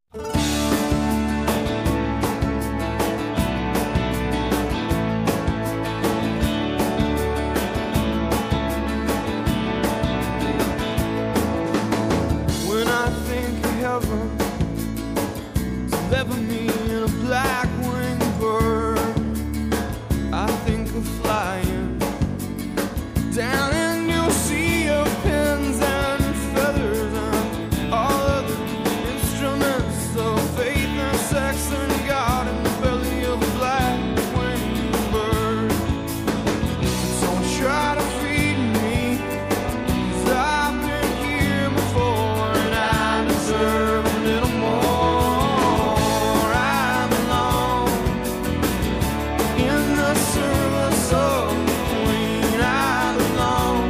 When I think of heaven, deliver me in a black-winged bird. I think of flying down into a sea of pins and feathers and all other instruments of faith and sex and God in the belly of a black-winged bird. Don't try to feed me, 'cause I've been here before and I deserve a little more. I belong in the service of the Queen. I belong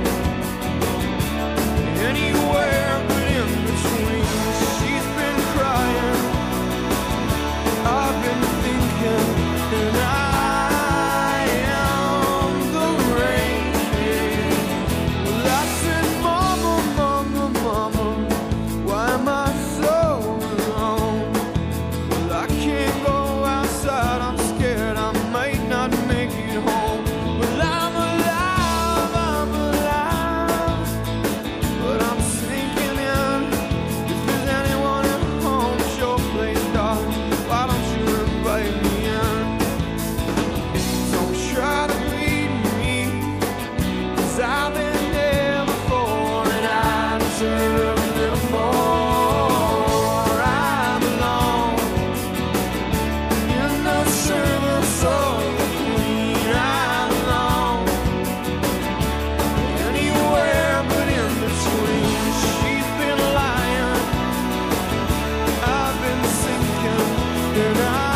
anywhere but in between. She's been crying, I've been thinking, and I am the rain. Well, I said, Mama, Mama, Mama, why am I so alone? Well, I can't go outside, I'm scared I might not make it home. Well, I'm alive, but I'm sinking in. If there's anyone at home, sure place, darling, why don't you invite me in? Don't try to lead me, 'cause I've been there before and I deserve a little more. I belong in the service of the Queen. I belong anywhere but in between. She's been lying, I've been sinking, and I